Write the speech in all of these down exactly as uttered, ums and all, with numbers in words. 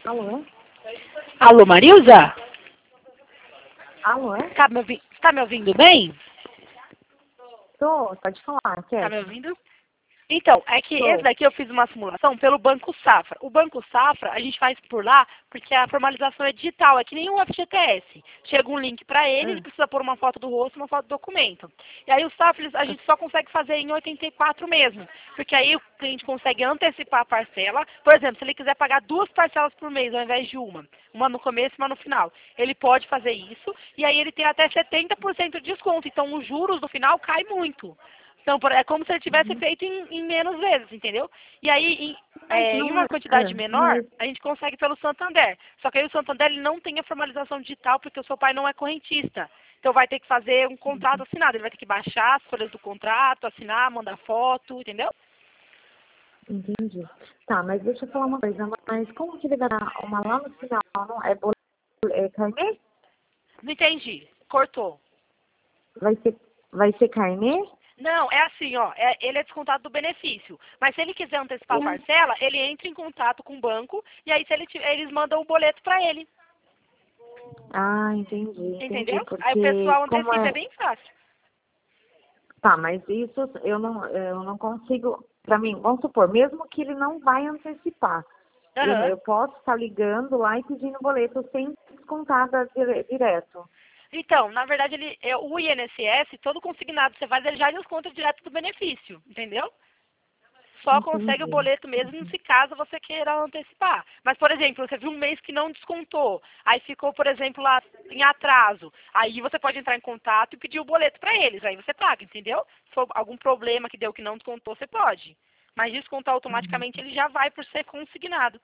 Alô? Alô, Marilza? Alô? Tá me, ouvi tá me ouvindo bem? Tô, pode falar, Tá quer? me ouvindo? Então, é que Tô. esse daqui eu fiz uma simulação pelo Banco Safra. O Banco Safra, a gente faz por lá porque a formalização é digital, é que nem o F G T S. Chega um link para ele, ele Hum. precisa pôr uma foto do rosto e uma foto do documento. E aí o Safra, eles- a gente só consegue fazer em oitenta e quatro mesmo, porque aí o cliente consegue antecipar a parcela. Por exemplo, se ele quiser pagar duas parcelas por mês ao invés de uma, uma no começo e uma no final, ele pode fazer isso, e aí ele tem até setenta por cento de desconto. Então os juros no final caem muito. Então, por- é como se ele tivesse Uhum. feito em, em menos vezes, entendeu? E aí, em, Mas é, em não uma é, quantidade é, menor, mas, a gente consegue pelo Santander. Só que aí o Santander ele não tem a formalização digital porque o seu pai não é correntista. Então vai ter que fazer um contrato assinado. Ele vai ter que baixar as folhas do contrato, assinar, mandar foto, entendeu? entendi. Tá, mas deixa eu falar uma coisa, mas como que ele vai dar uma lá no final, não é boleto, é carnê? Não entendi. Cortou. Vai ser, vai ser carnê? Não, é assim, ó, é- ele é descontado do benefício. Mas se ele quiser antecipar a É. parcela, ele entra em contato com o banco e aí se ele, ti- eles mandam o boleto para ele. Ah, entendi, entendi, Entendeu? Aí o porque pessoal como antecipa, é é, bem fácil. tá, mas isso eu não, eu não consigo, pra mim, vamos supor, mesmo que ele não vai antecipar, eu, Aham. eu posso estar ligando lá e pedindo boleto sem descontar da- dire- direto. Então, na verdade, ele, é, o I N S S, todo consignado que você faz, ele já desconta direto do benefício, entendeu? Só consegue o Entendi. boleto mesmo se caso você queira antecipar. Mas, por exemplo, você viu um mês que não descontou, aí ficou, por exemplo, lá em atraso. Aí você pode entrar em contato e pedir o boleto para eles, aí você paga, entendeu? Se for algum problema que deu que não descontou, você pode. Mas descontar Uhum. automaticamente ele já vai por ser consignado.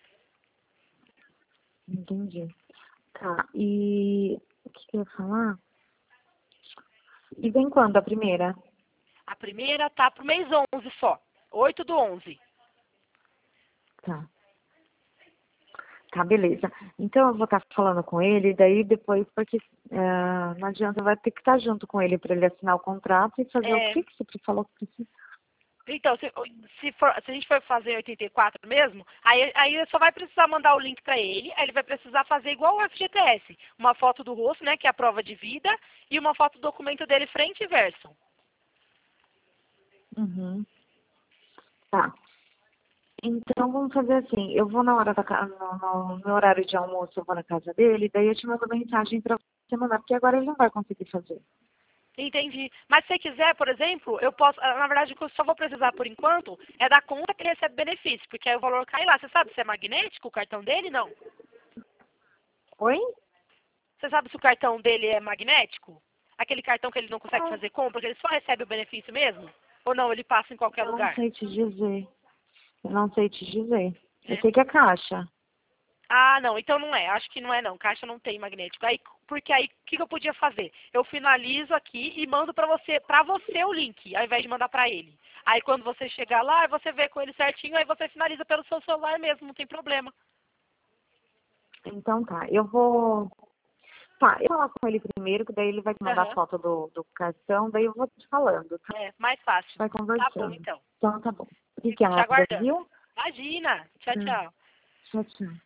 Entendi. Tá, e o que, que eu ia falar? E vem quando a primeira? A primeira tá pro mês onze só, oito do onze. Tá. Tá, beleza. Então eu vou estar falando com ele, daí depois, porque eh, não adianta, vai ter que estar junto com ele para ele assinar o contrato e fazer o É, que que você falou que precisa. então, se, se, for- se a gente for fazer oitenta e quatro mesmo, aí, aí ele só vai precisar mandar o link para ele, aí ele vai precisar fazer igual o F G T S, uma foto do rosto, né, que é a prova de vida, e uma foto do documento dele frente e verso. Uhum. Tá. Então vamos fazer assim, eu vou na hora da ca- no, no, no meu horário de almoço, eu vou na casa dele, daí eu te mando mensagem para você mandar, porque agora ele não vai conseguir fazer. Entendi. Mas se você quiser, por exemplo, eu posso, ah, na verdade, o que eu só vou precisar por enquanto é da conta que ele recebe benefício, porque aí o valor cai lá. Você sabe se é magnético o cartão dele? Não. Oi? Você sabe se o cartão dele é magnético? Aquele cartão que ele não consegue Ah, fazer compra, que ele só recebe o benefício mesmo? Ou não, ele passa em qualquer eu não lugar? sei te dizer. Eu não sei te dizer. Eu É. sei que é caixa. Ah, não, então não é. Acho que não é não. Caixa não tem magnético. Aí, porque aí, o que, que eu podia fazer? Eu finalizo aqui e mando pra você, para você o link, ao invés de mandar pra ele. Aí quando você chegar lá, você vê com ele certinho, aí você finaliza pelo seu celular mesmo, não tem problema. Então tá, eu vou. Tá, eu vou falar com ele primeiro, que daí ele vai te mandar Aham. foto do, do cartão, daí eu vou te falando, tá? É, mais fácil. Vai Tá bom, conversando. então. Então tá bom. Fico te Obrigada, aguardando. viu? Imagina. Tchau, Hum, tchau. Tchau, tchau.